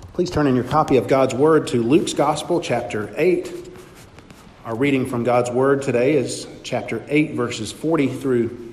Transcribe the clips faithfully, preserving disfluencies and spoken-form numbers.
Please turn in your copy of God's Word to Luke's Gospel, chapter eight. Our reading from God's Word today is chapter eight, verses forty through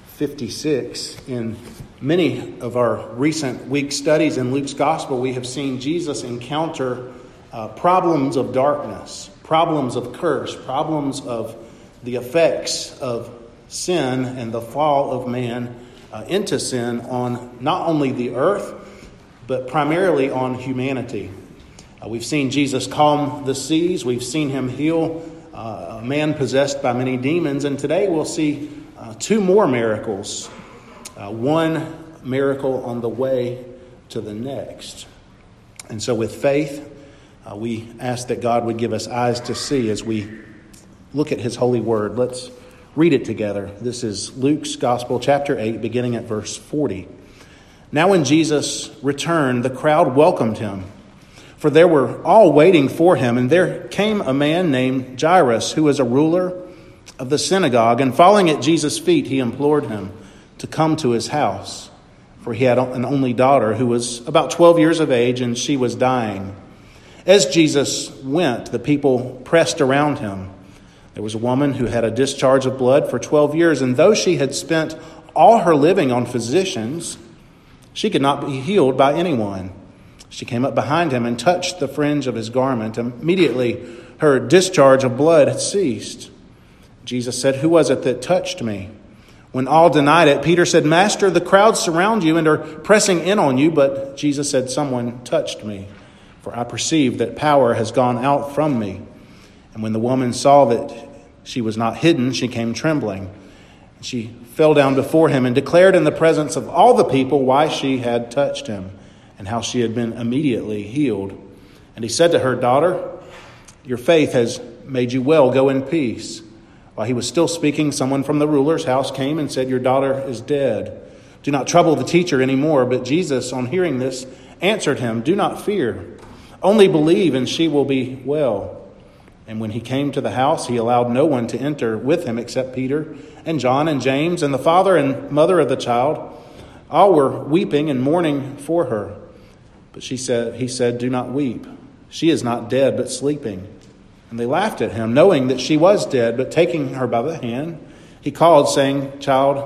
fifty-six. In many of our recent week studies in Luke's Gospel, we have seen Jesus encounter uh, problems of darkness, problems of curse, problems of the effects of sin and the fall of man uh, into sin on not only the earth, but primarily on humanity. Uh, we've seen Jesus calm the seas. We've seen him heal uh, a man possessed by many demons. And today we'll see uh, two more miracles. Uh, one miracle on the way to the next. And so with faith, uh, we ask that God would give us eyes to see as we look at his holy word. Let's read it together. This is Luke's Gospel, chapter eight, beginning at verse forty. Now when Jesus returned, the crowd welcomed him, for they were all waiting for him. And there came a man named Jairus, who was a ruler of the synagogue. And falling at Jesus' feet, he implored him to come to his house, for he had an only daughter who was about twelve years of age, and she was dying. As Jesus went, the people pressed around him. There was a woman who had a discharge of blood for twelve years, and though she had spent all her living on physicians, she could not be healed by anyone. She came up behind him and touched the fringe of his garment. Immediately, her discharge of blood had ceased. Jesus said, "Who was it that touched me?" When all denied it, Peter said, "Master, the crowds surround you and are pressing in on you." But Jesus said, "Someone touched me, for I perceive that power has gone out from me." And when the woman saw that she was not hidden, she came trembling. She fell down before him and declared in the presence of all the people why she had touched him and how she had been immediately healed. And he said to her, "Daughter, your faith has made you well. Go in peace." While he was still speaking, someone from the ruler's house came and said, "Your daughter is dead. Do not trouble the teacher anymore." But Jesus, on hearing this, answered him, "Do not fear. Only believe, and she will be well." And when he came to the house, he allowed no one to enter with him except Peter and John and James and the father and mother of the child. All were weeping and mourning for her. But she said, he said, "Do not weep. She is not dead, but sleeping." And they laughed at him, knowing that she was dead. But taking her by the hand, he called, saying, "Child,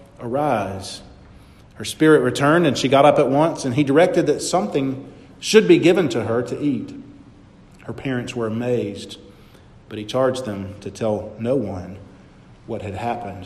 arise." Her spirit returned, and she got up at once, and he directed that something should be given to her to eat. Her parents were amazed, but he charged them to tell no one what had happened.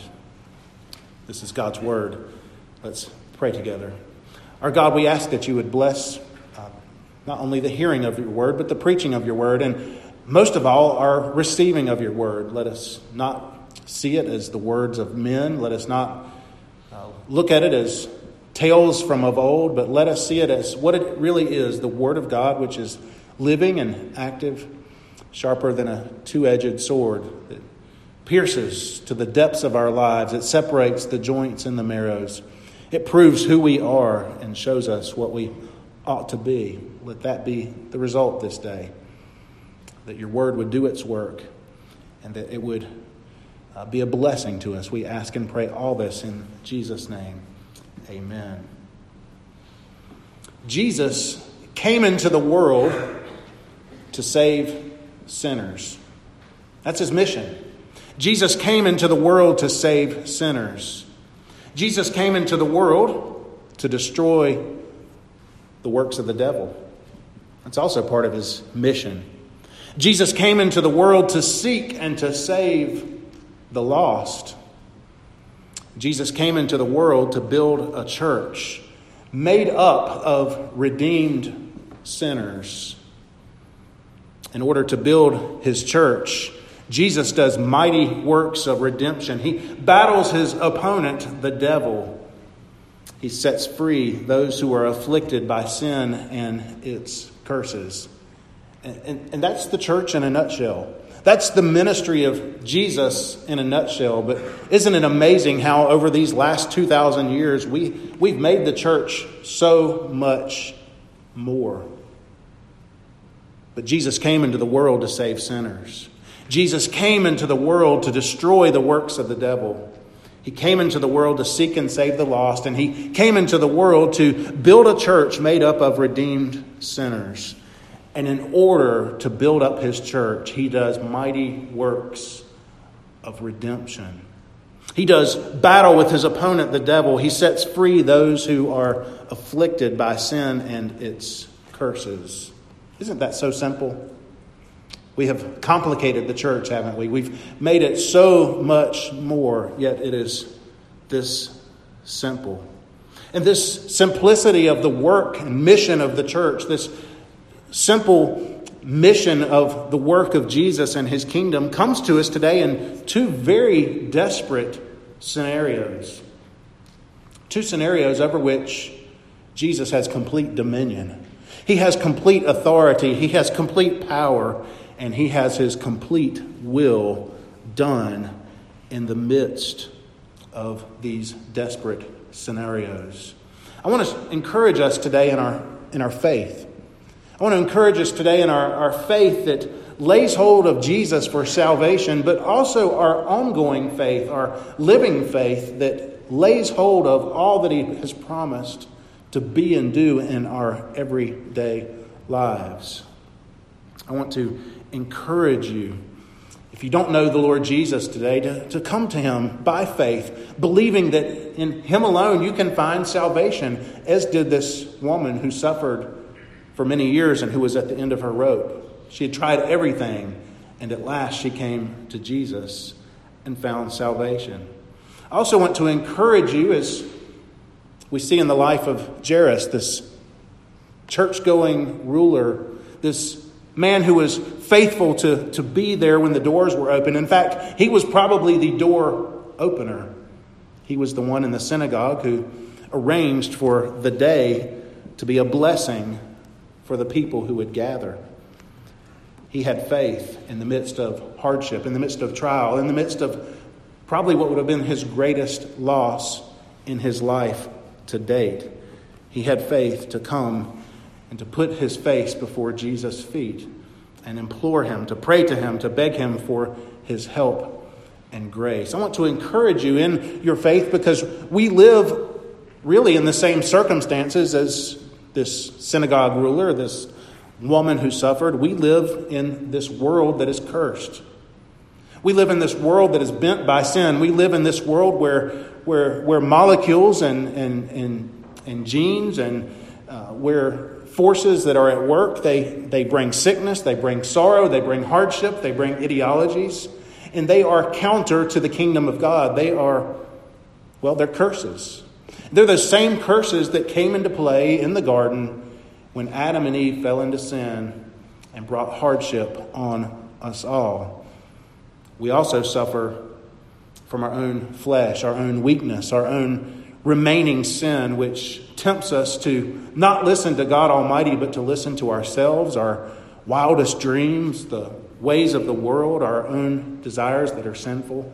This is God's word. Let's pray together. Our God, we ask that you would bless uh, not only the hearing of your word, but the preaching of your word, and most of all, our receiving of your word. Let us not see it as the words of men. Let us not uh, look at it as tales from of old, but let us see it as what it really is, the word of God, which is living and active, sharper than a two-edged sword that pierces to the depths of our lives. It separates the joints and the marrows. It proves who we are and shows us what we ought to be. Let that be the result this day, that your word would do its work and that it would uh, be a blessing to us. We ask and pray all this in Jesus' name. Amen. Jesus came into the world to save sinners. That's his mission. Jesus came into the world to save sinners. Jesus came into the world to destroy the works of the devil. That's also part of his mission. Jesus came into the world to seek and to save the lost. Jesus came into the world to build a church made up of redeemed sinners. In order to build his church, Jesus does mighty works of redemption. He battles his opponent, the devil. He sets free those who are afflicted by sin and its curses. And, and, and that's the church in a nutshell. That's the ministry of Jesus in a nutshell. But isn't it amazing how over these last two thousand years we, we've made the church so much more? But Jesus came into the world to save sinners. Jesus came into the world to destroy the works of the devil. He came into the world to seek and save the lost, and he came into the world to build a church made up of redeemed sinners. And in order to build up his church, he does mighty works of redemption. He does battle with his opponent, the devil. He sets free those who are afflicted by sin and its curses. Isn't that so simple? We have complicated the church, haven't we? We've made it so much more, yet it is this simple. And this simplicity of the work and mission of the church, this simple mission of the work of Jesus and his kingdom, comes to us today in two very desperate scenarios. Two scenarios over which Jesus has complete dominion. He has complete authority. He has complete power. And he has his complete will done in the midst of these desperate scenarios. I want to encourage us today in our in our faith. I want to encourage us today in our, our faith that lays hold of Jesus for salvation, but also our ongoing faith, our living faith that lays hold of all that he has promised to be and do in our everyday lives. I want to encourage you, if you don't know the Lord Jesus today, to, to come to him by faith, believing that in him alone you can find salvation, as did this woman who suffered for many years and who was at the end of her rope. She had tried everything, and at last she came to Jesus and found salvation. I also want to encourage you, as we see in the life of Jairus, this church-going ruler, this man who was faithful to, to be there when the doors were open. In fact, he was probably the door opener. He was the one in the synagogue who arranged for the day to be a blessing for the people who would gather. He had faith in the midst of hardship, in the midst of trial, in the midst of probably what would have been his greatest loss in his life to date. He had faith to come and to put his face before Jesus' feet and implore him, to pray to him, to beg him for his help and grace. I want to encourage you in your faith, because we live really in the same circumstances as this synagogue ruler, this woman who suffered. We live in this world that is cursed. We live in this world that is bent by sin. We live in this world where where where molecules and and and, and genes and uh, where forces that are at work, they, they bring sickness, they bring sorrow, they bring hardship, they bring ideologies, and they are counter to the kingdom of God. They are, well, they're curses. They're the same curses that came into play in the garden when Adam and Eve fell into sin and brought hardship on us all. We also suffer from our own flesh, our own weakness, our own remaining sin, which tempts us to not listen to God Almighty, but to listen to ourselves, our wildest dreams, the ways of the world, our own desires that are sinful.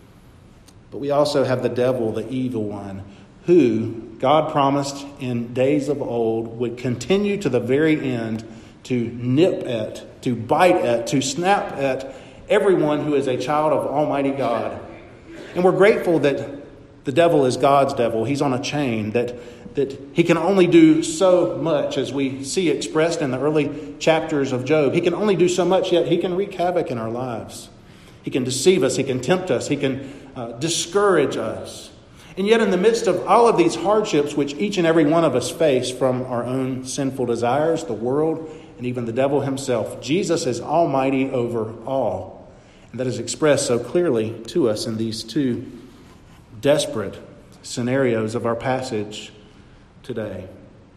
But we also have the devil, the evil one, who God promised in days of old would continue to the very end to nip at, to bite at, to snap at everyone who is a child of Almighty God. And we're grateful that the devil is God's devil. He's on a chain, that, that he can only do so much, as we see expressed in the early chapters of Job. He can only do so much, yet he can wreak havoc in our lives. He can deceive us. He can tempt us. He can uh, discourage us. And yet in the midst of all of these hardships, which each and every one of us face from our own sinful desires, the world, and even the devil himself, Jesus is almighty over all. And that is expressed so clearly to us in these two desperate scenarios of our passage today.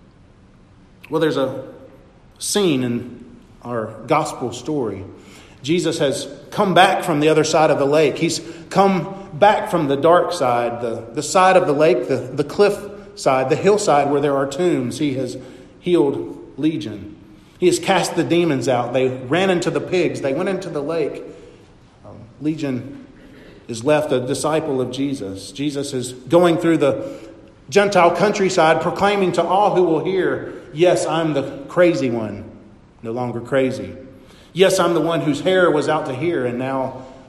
Well, there's a scene in our gospel story. Jesus has come back from the other side of the lake. He's come back from the dark side, the, the side of the lake, the, the cliff side, the hillside where there are tombs. He has healed Legion. He has cast the demons out. They ran into the pigs. They went into the lake. Um, Legion is left a disciple of Jesus. Jesus is going through the Gentile countryside, proclaiming to all who will hear, yes, I'm the crazy one, no longer crazy. Yes, I'm the one whose hair was out to here, and now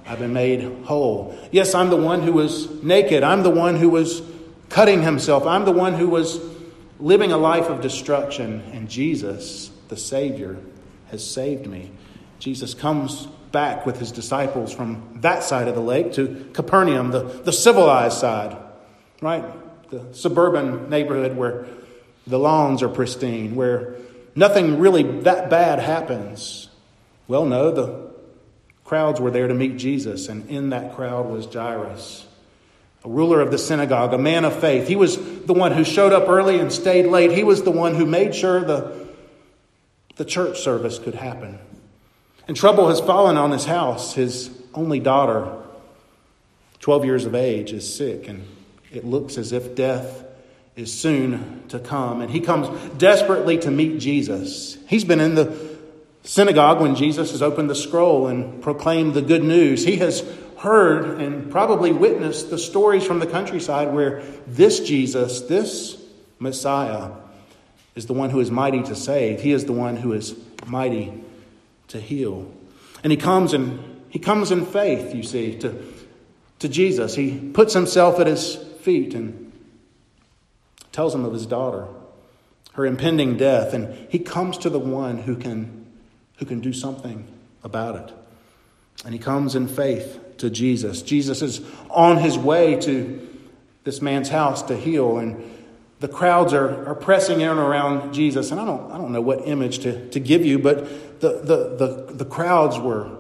I've been made whole. Yes, I'm the one who was naked. I'm the one who was cutting himself. I'm the one who was living a life of destruction. And Jesus, the Savior, has saved me. Jesus comes back with his disciples from that side of the lake to Capernaum, the, the civilized side, right? The suburban neighborhood where the lawns are pristine, where nothing really that bad happens. Well, no, the crowds were there to meet Jesus, and in that crowd was Jairus, a ruler of the synagogue, a man of faith. He was the one who showed up early and stayed late. He was the one who made sure the, the church service could happen. And trouble has fallen on his house. His only daughter, twelve years of age, is sick, and it looks as if death is soon to come. And he comes desperately to meet Jesus. He's been in the synagogue when Jesus has opened the scroll and proclaimed the good news. He has heard and probably witnessed the stories from the countryside where this Jesus, this Messiah, is the one who is mighty to save. He is the one who is mighty to heal. And he comes and he comes in faith, you see, to, to Jesus. He puts himself at his feet and tells him of his daughter, her impending death, and he comes to the one who can who can do something about it. And he comes in faith to Jesus. Jesus is on his way to this man's house to heal, and the crowds are, are pressing in around Jesus. And I don't I don't know what image to, to give you, but the, the, the, the crowds were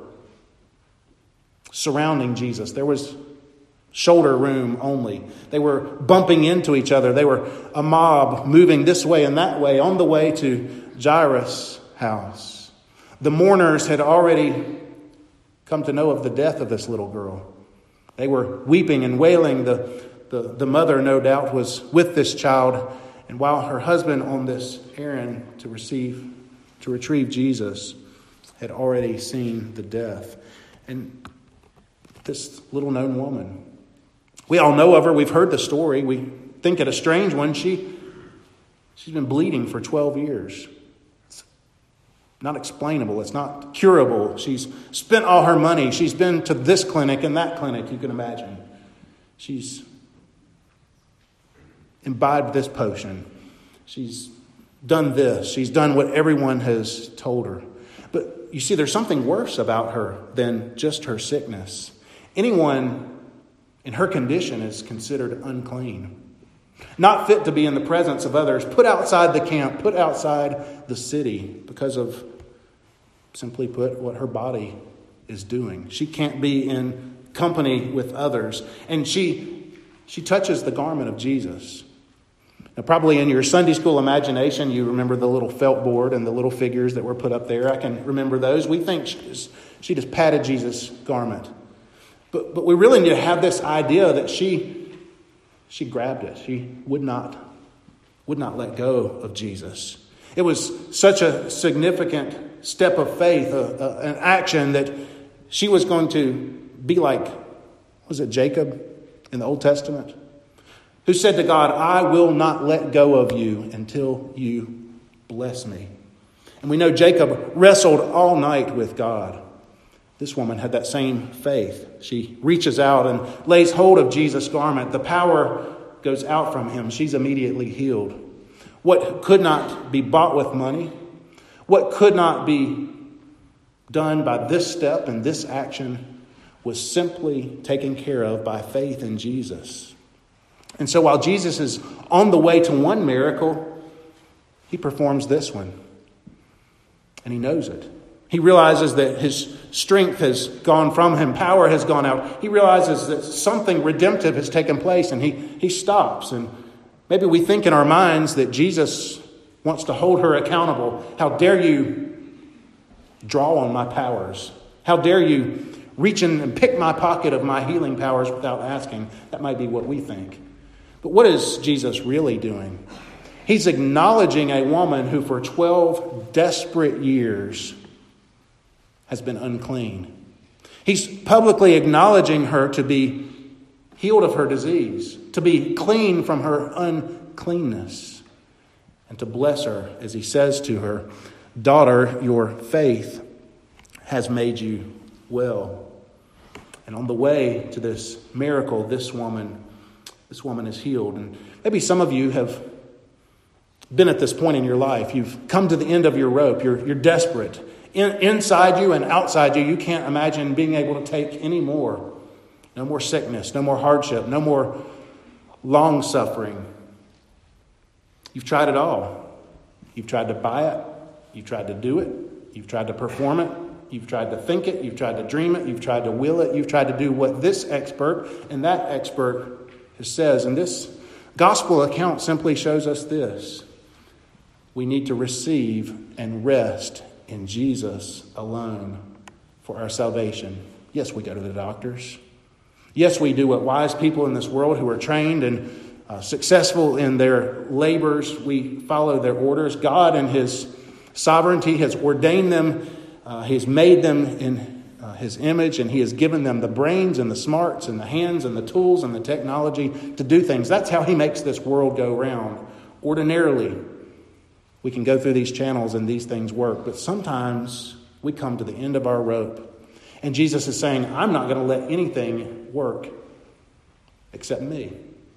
surrounding Jesus. There was shoulder room only. They were bumping into each other. They were a mob moving this way and that way on the way to Jairus' house. The mourners had already come to know of the death of this little girl. They were weeping and wailing. The, the, the mother, no doubt, was with this child. And while her husband on this errand to receive, to retrieve Jesus, had already seen the death. And this little known woman, we all know of her. We've heard the story. We think it a strange one. She, she's been bleeding for twelve years. It's not explainable. It's not curable. She's spent all her money. She's been to this clinic and that clinic, you can imagine. She's imbibed this potion. She's done this. She's done what everyone has told her. But you see, there's something worse about her than just her sickness. Anyone in her condition is considered unclean, not fit to be in the presence of others, put outside the camp, put outside the city because of, simply put, what her body is doing. She can't be in company with others. And she, she touches the garment of Jesus. Now, probably in your Sunday school imagination, you remember the little felt board and the little figures that were put up there. I can remember those. We think she just, she just patted Jesus' garment. But but we really need to have this idea that she she grabbed it. She would not would not let go of Jesus. It was such a significant step of faith, a, a, an action that she was going to be like, was it Jacob in the Old Testament, who said to God, "I will not let go of you until you bless me." And we know Jacob wrestled all night with God. This woman had that same faith. She reaches out and lays hold of Jesus' garment. The power goes out from him. She's immediately healed. What could not be bought with money, what could not be done by this step and this action, was simply taken care of by faith in Jesus. And so while Jesus is on the way to one miracle, he performs this one. And he knows it. He realizes that his strength has gone from him. Power has gone out. He realizes that something redemptive has taken place, and he, he stops. And maybe we think in our minds that Jesus wants to hold her accountable. How dare you draw on my powers? How dare you reach in and pick my pocket of my healing powers without asking? That might be what we think. But what is Jesus really doing? He's acknowledging a woman who for twelve desperate years has been unclean. He's publicly acknowledging her to be healed of her disease, to be clean from her uncleanness, and to bless her as he says to her, "Daughter, your faith has made you well." And on the way to this miracle, this woman, this woman is healed. And maybe some of you have been at this point in your life. You've come to the end of your rope. You're, you're desperate. In, inside you and outside you, you can't imagine being able to take any more. No more sickness, no more hardship, no more long suffering. You've tried it all. You've tried to buy it. You've tried to do it. You've tried to perform it. You've tried to think it. You've tried to dream it. You've tried to will it. You've tried to do what this expert and that expert says. And this gospel account simply shows us this. We need to receive and rest in Jesus alone for our salvation. Yes, we go to the doctors. Yes, we do what wise people in this world who are trained and uh, successful in their labors, we follow their orders. God in His sovereignty has ordained them. Uh, he has made them in uh, His image, and He has given them the brains and the smarts and the hands and the tools and the technology to do things. That's how He makes this world go round. Ordinarily, we can go through these channels and these things work, but sometimes we come to the end of our rope. And Jesus is saying, I'm not going to let anything work except me.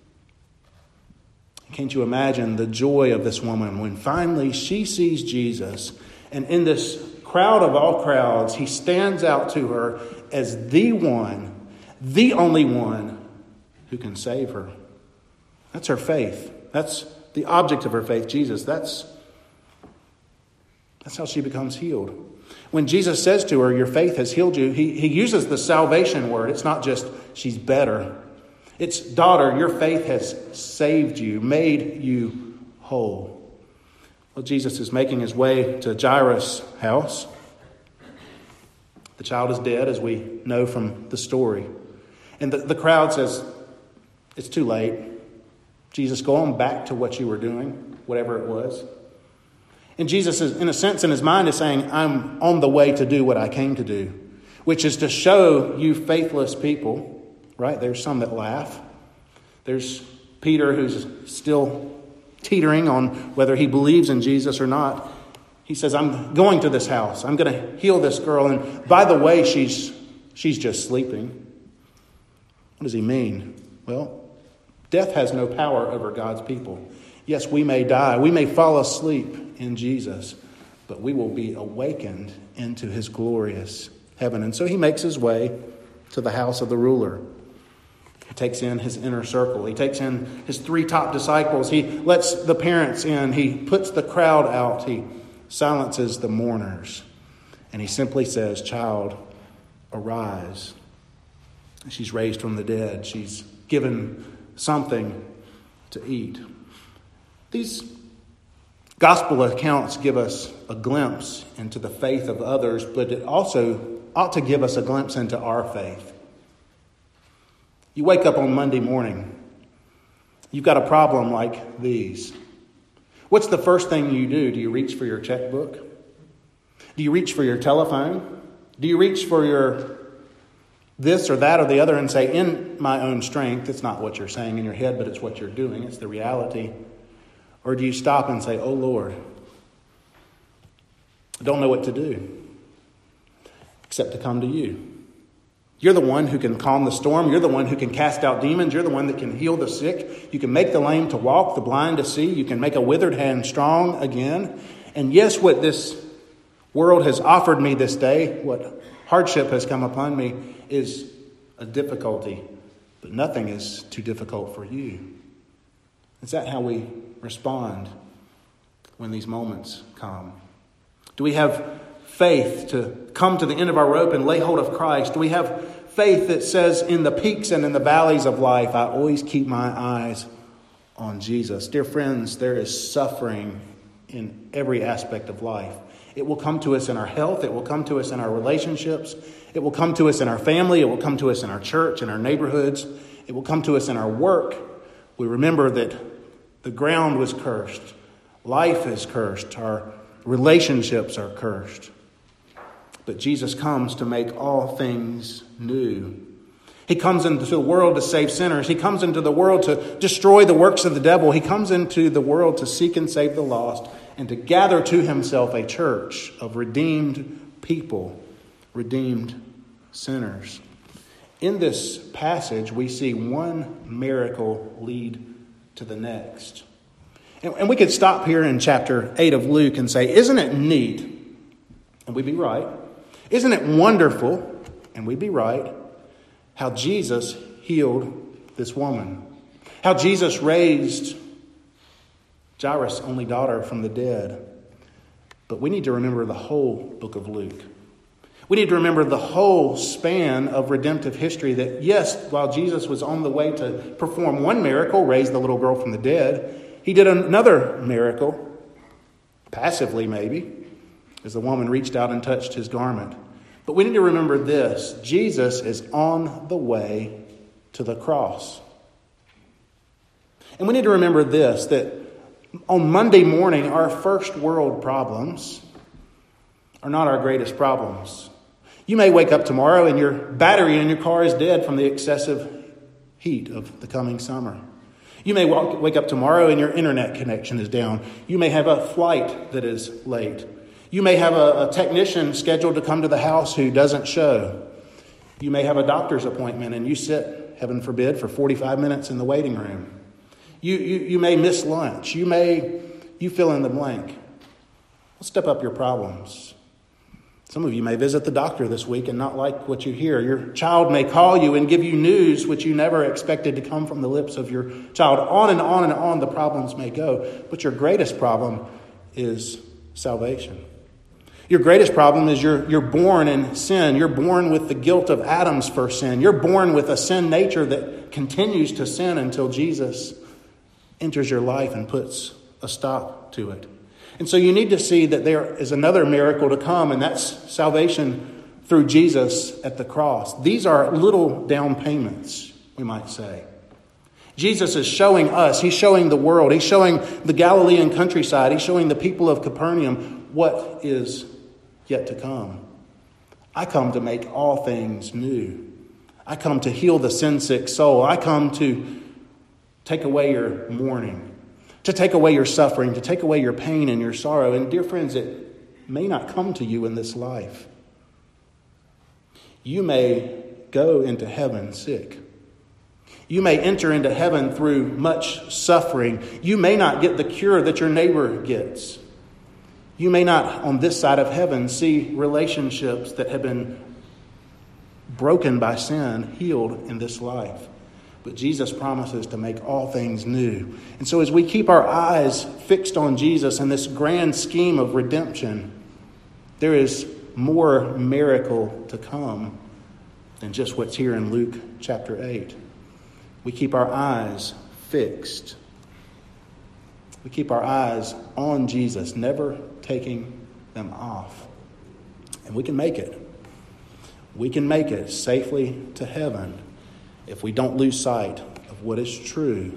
Can't you imagine the joy of this woman when finally she sees Jesus, and in this crowd of all crowds, He stands out to her as the one, the only one who can save her. That's her faith. That's the object of her faith, Jesus. That's, that's how she becomes healed. When Jesus says to her, your faith has healed you, he, he uses the salvation word. It's not just she's better. It's, daughter, your faith has saved you, made you whole. Well, Jesus is making His way to Jairus' house. The child is dead, as we know from the story. And the, the crowd says, it's too late. Jesus, go on back to what you were doing, whatever it was. And Jesus is, in a sense, in His mind is saying, I'm on the way to do what I came to do, which is to show you faithless people. Right? There's some that laugh. There's Peter, who's still teetering on whether he believes in Jesus or not. He says, I'm going to this house. I'm going to heal this girl. And by the way, she's she's just sleeping. What does he mean? Well, death has no power over God's people. Yes, we may die. We may fall asleep in Jesus, but we will be awakened into His glorious heaven. And so He makes His way to the house of the ruler. He takes in his inner circle. He takes in his three top disciples. He lets the parents in. He puts the crowd out. He silences the mourners. And He simply says, child, arise. She's raised from the dead. She's given something to eat. These gospel accounts give us a glimpse into the faith of others, but it also ought to give us a glimpse into our faith. You wake up on Monday morning. You've got a problem like these. What's the first thing you do? Do you reach for your checkbook? Do you reach for your telephone? Do you reach for your this or that or the other and say, in my own strength? It's not what you're saying in your head, but it's what you're doing. It's the reality. Or do you stop and say, oh Lord, I don't know what to do except to come to you. You're the one who can calm the storm. You're the one who can cast out demons. You're the one that can heal the sick. You can make the lame to walk, the blind to see. You can make a withered hand strong again. And yes, what this world has offered me this day, what hardship has come upon me, is a difficulty. But nothing is too difficult for you. Is that how we respond when these moments come? Do we have faith to come to the end of our rope and lay hold of Christ? Do we have faith that says in the peaks and in the valleys of life, I always keep my eyes on Jesus? Dear friends, there is suffering in every aspect of life. It will come to us in our health. It will come to us in our relationships. It will come to us in our family. It will come to us in our church, in our neighborhoods. It will come to us in our work. We remember that the ground was cursed. Life is cursed. Our relationships are cursed. But Jesus comes to make all things new. He comes into the world to save sinners. He comes into the world to destroy the works of the devil. He comes into the world to seek and save the lost and to gather to Himself a church of redeemed people, redeemed sinners. in this passage, we see one miracle lead to the next. And, and we could stop here in chapter eight of Luke and say, isn't it neat? And we'd be right. Isn't it wonderful? And we'd be right. How Jesus healed this woman. How Jesus raised Jairus' only daughter from the dead. But we need to remember the whole book of Luke. We need to remember the whole span of redemptive history that, yes, while Jesus was on the way to perform one miracle, raise the little girl from the dead, he did another miracle, passively maybe, as the woman reached out and touched his garment. But we need to remember this. Jesus is on the way to the cross. And we need to remember this, that on Monday morning, our first world problems are not our greatest problems. You may wake up tomorrow and your battery in your car is dead from the excessive heat of the coming summer. You may walk, wake up tomorrow and your internet connection is down. You may have a flight that is late. You may have a, a technician scheduled to come to the house who doesn't show. You may have a doctor's appointment and you sit, heaven forbid, for forty-five minutes in the waiting room. You, you, you may miss lunch. You may, you fill in the blank. Well, step up your problems. Some of you may visit the doctor this week and not like what you hear. Your child may call you and give you news which you never expected to come from the lips of your child. On and on and on the problems may go. But your greatest problem is salvation. Your greatest problem is you're, you're born in sin. You're born with the guilt of Adam's first sin. You're born with a sin nature that continues to sin until Jesus enters your life and puts a stop to it. And so you need to see that there is another miracle to come, and that's salvation through Jesus at the cross. These are little down payments, we might say. Jesus is showing us, he's showing the world, he's showing the Galilean countryside, he's showing the people of Capernaum what is yet to come. I come to make all things new. I come to heal the sin-sick soul. I come to take away your mourning, to take away your suffering, to take away your pain and your sorrow. And dear friends, it may not come to you in this life. You may go into heaven sick. You may enter into heaven through much suffering. You may not get the cure that your neighbor gets. You may not, on this side of heaven, see relationships that have been broken by sin healed in this life. But Jesus promises to make all things new. And so as we keep our eyes fixed on Jesus and this grand scheme of redemption, there is more miracle to come than just what's here in Luke chapter eight. We keep our eyes fixed. We keep our eyes on Jesus, never taking them off. And we can make it. We can make it safely to heaven if we don't lose sight of what is true,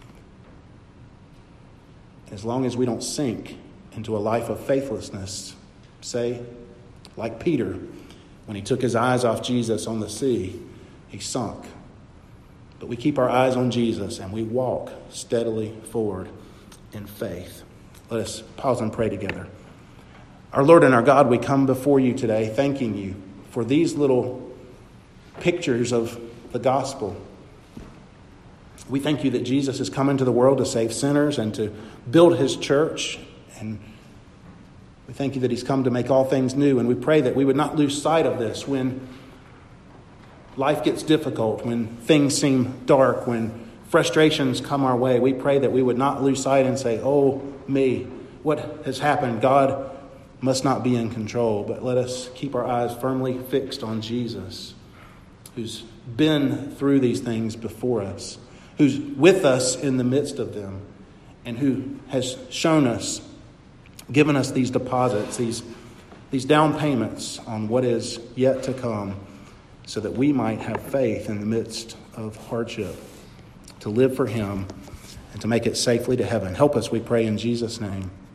as long as we don't sink into a life of faithlessness, say, like Peter, when he took his eyes off Jesus on the sea, he sunk. But we keep our eyes on Jesus and we walk steadily forward in faith. Let us pause and pray together. Our Lord and our God, we come before you today thanking you for these little pictures of the gospel. We thank you that Jesus has come into the world to save sinners and to build his church. And we thank you that he's come to make all things new. And we pray that we would not lose sight of this when life gets difficult, when things seem dark, when frustrations come our way. We pray that we would not lose sight and say, oh, me, what has happened? God must not be in control. But let us keep our eyes firmly fixed on Jesus, who's been through these things before us, who's with us in the midst of them, and who has shown us, given us these deposits, these, these down payments on what is yet to come, so that we might have faith in the midst of hardship, to live for him and to make it safely to heaven. Help us, we pray in Jesus' name.